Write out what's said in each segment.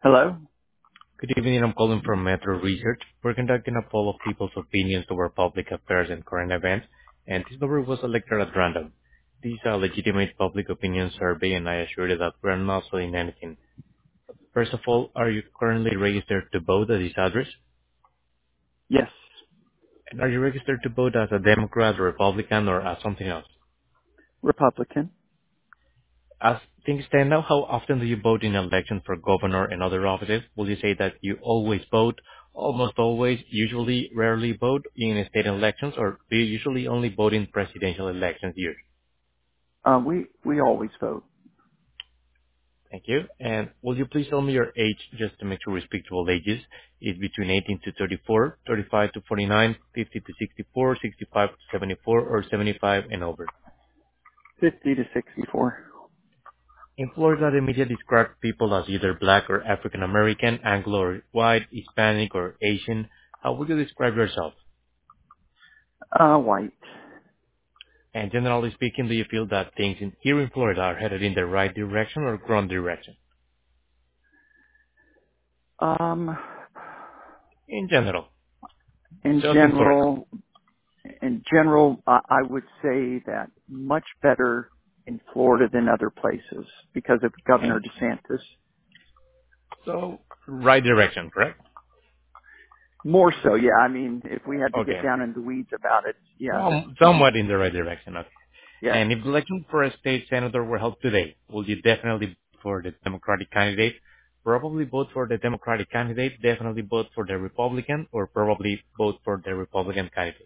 Hello? Good evening. I'm calling from Metro Research. We're conducting a poll of people's opinions over public affairs and current events, and this number was selected at random. This is a legitimate public opinion survey, and I assure you that we're not selling anything. First of all, are you currently registered to vote at this address? Yes. And are you registered to vote as a Democrat, Republican, or as something else? Republican. As things stand now, how often do you vote in elections for governor and other offices? Will you say that you always vote, almost always, usually, rarely vote in state elections, or do you usually only vote in presidential elections years? We always vote. Thank you. And will you please tell me your age just to make sure we speak to all ages? It's between 18 to 34, 35 to 49, 50 to 64, 65 to 74, or 75 and over. 50 to 64. In Florida, the media describe people as either black or African American, Anglo or white, Hispanic or Asian. How would you describe yourself? White. And generally speaking, do you feel that things here in Florida are headed in the right direction or wrong direction? Um, In general, in just in Florida. general, I would say that much better in Florida than other places because of Okay. Governor DeSantis. So, right direction, correct? More so, yeah. I mean, if we had to get Okay. down in the weeds about it, yeah, Somewhat in the right direction. Okay. yeah. And if the election for a state senator were held today, would you definitely vote for the Democratic candidate? Probably vote for the Democratic candidate, definitely vote for the Republican, or probably vote for the Republican candidate.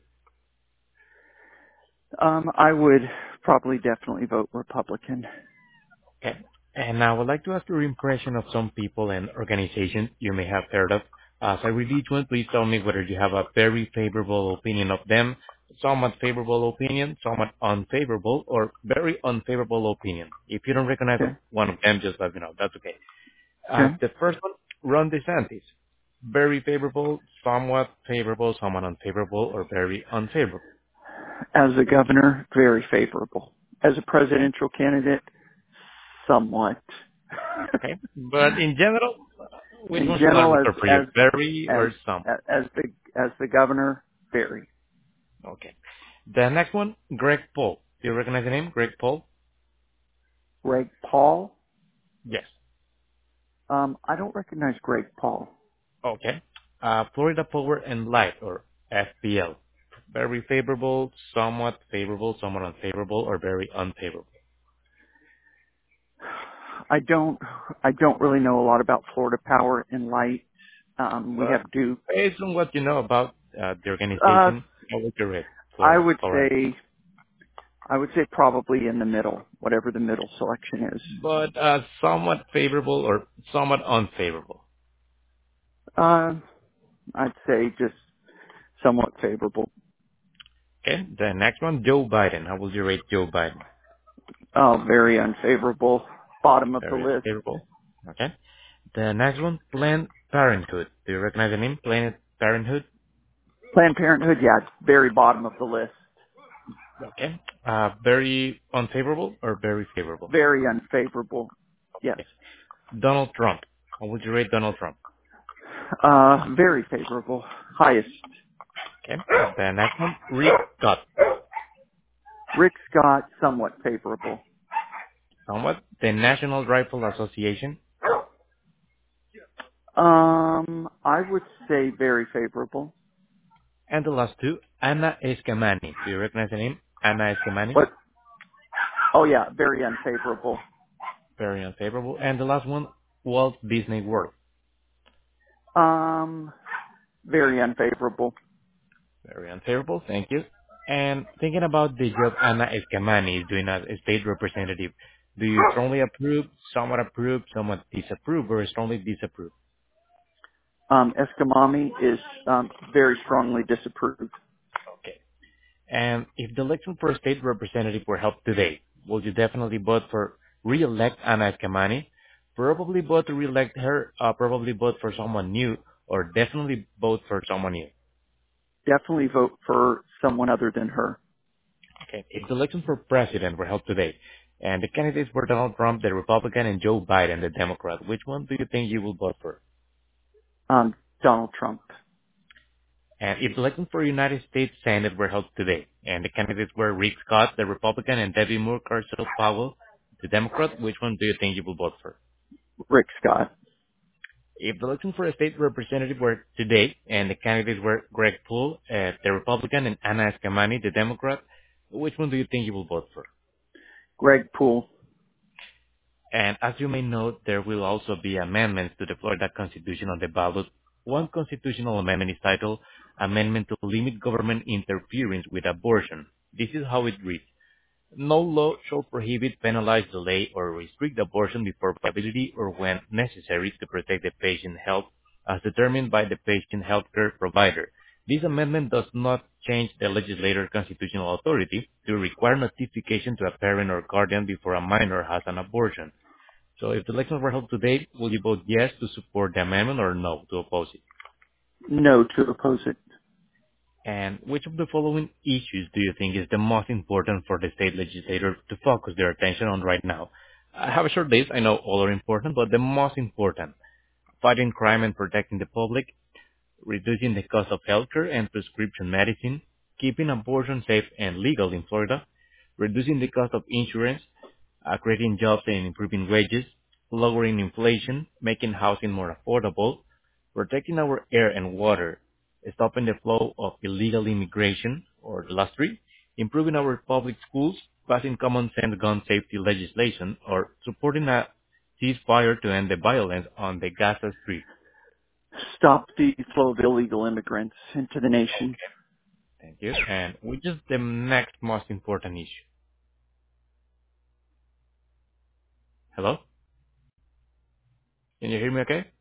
I would probably definitely vote Republican. Okay. And I would like to ask your impression of some people and organizations you may have heard of. As I read each one, please tell me whether you have a very favorable opinion of them, somewhat favorable opinion, somewhat unfavorable, or very unfavorable opinion. If you don't recognize Okay. one of them, just let me know. That's okay. Okay. The first one, Ron DeSantis. Very favorable, somewhat unfavorable, or very unfavorable. As a governor, very favorable. As a Okay. presidential candidate, somewhat. Okay. But in general, which In one should I general, refer for you? Very as or some? as the as the governor, very. Okay. The next one, Greg Paul. Do you recognize the name? Greg Paul? Greg Paul. Yes. I don't recognize Greg Paul. Okay. Florida Power and Light, or FPL. Very favorable, somewhat unfavorable, or very unfavorable. I don't I don't really know a lot about Florida Power and Light. We But have Duke. based on what you know about the Uh, organization, how would you rate I Florida would Power and Light? say I would say probably in the middle, whatever the middle selection is. But somewhat favorable or somewhat unfavorable. Uh, I'd say just somewhat favorable. Okay. The next one, Joe Biden. How would you rate Joe Biden? Very unfavorable. Bottom of the Very list. unfavorable. Okay. The next one, Planned Parenthood. Do you recognize the name? Planned Parenthood? Planned Parenthood, yeah, it's very bottom of the list. Okay. Very unfavorable or very favorable? Very unfavorable. Yes. Okay. Donald Trump. How would you rate Donald Trump? Very favorable. Highest. Okay. The next one, Rick Scott. Rick Scott, somewhat favorable. Somewhat. The National Rifle Association. I would say very favorable. And the last two, Anna Eskamani. Do you recognize the name? Anna Eskamani. What? Oh yeah, very unfavorable. Very unfavorable. And the last one, Walt Disney World. Um, very unfavorable. Very unfavorable. Thank you. And thinking about the job Anna Eskamani is doing as a state representative, do you strongly approve, somewhat disapprove, or strongly disapprove? Escamami is very strongly disapproved. Okay. And if the election for a state representative were held today, would you definitely vote for re-elect Anna Eskamani? Probably vote to re-elect her, probably vote for someone new, or definitely vote for someone new. Definitely vote for someone other than her. Okay. If the election for president were held today, And the candidates were Donald Trump, the Republican, and Joe Biden, the Democrat. Which one do you think you will vote for? Donald Trump. And if the elections for United States Senate were held today, and the candidates were Rick Scott, the Republican, and Debbie Murcarsel-Powell, the Democrat, which one do you think you will vote for? Rick Scott. If the elections for a state representative were today, and the candidates were Greg Poole, the Republican, and Anna Eskamani, the Democrat, which one do you think you will vote for? Greg Poole. And as you may know, there will also be amendments to the Florida Constitution on the ballot. One constitutional amendment is titled Amendment to Limit Government Interference with Abortion. This is how it reads. No law shall prohibit, penalize, delay, or restrict abortion before viability or when necessary to protect the patient's health as determined by the patient healthcare provider. This amendment does not change the legislator's constitutional authority to require notification to a parent or guardian before a minor has an abortion. So if the elections were held today, will you vote yes to support the amendment or no to oppose it? No to oppose it. And which of the following issues do you think is the most important for the state legislator to focus their attention on right now? I have a short list. I know all are important, but the most important: fighting crime and protecting the public, reducing the cost of healthcare and prescription medicine, keeping abortion safe and legal in Florida, reducing the cost of insurance, creating jobs and improving wages, lowering inflation, making housing more affordable, protecting our air and water, stopping the flow of illegal immigration, or the last three, improving our public schools, passing common sense gun safety legislation, or supporting a ceasefire to end the violence on the Gaza Strip. Stop the flow of illegal immigrants into the nation. Thank you. And which is the next most important issue? Hello? Can you hear me okay?